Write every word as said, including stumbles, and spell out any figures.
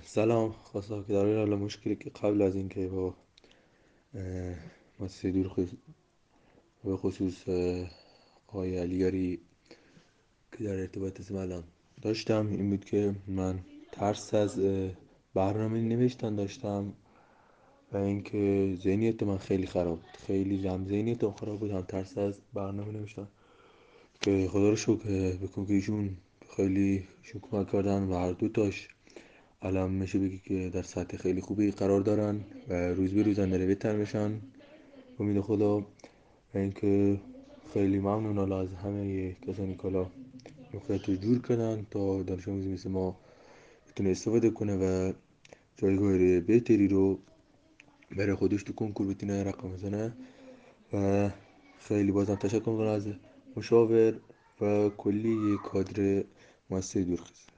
سلام. خواستم که در این حال مشکلی که قبل از اینکه با اه، مؤسسه دورخیز به خصوص اه، آقای علیاری که در ارتباط اسم الان داشتم این بود که من ترس از اه، برنامه نوشتن داشتم و اینکه ذهنیت من خیلی خراب بود، خیلی هم ذهنیتم خراب بود، هم ترس از برنامه نوشتن که خدا رو شکر بکن که ایشون خیلی ایشون کمک کردن و هر دو تاش الان میشه بگی که در سطح خیلی خوبی قرار دارن و روز به روز داره بهتر میشن. امید خدا. و اینکه خیلی ممنون حالا از همه کسانی که حالا موقعیت رو جور کردن تا دانش آموزی مثل ما بتونه استفاده کنه و جایگاه بهتری رو برای خودش تو کنکور بتونه رقم بزنه. و خیلی بازم تشکر میکنم از مشاور و کلی کادر مؤسسه دورخیز.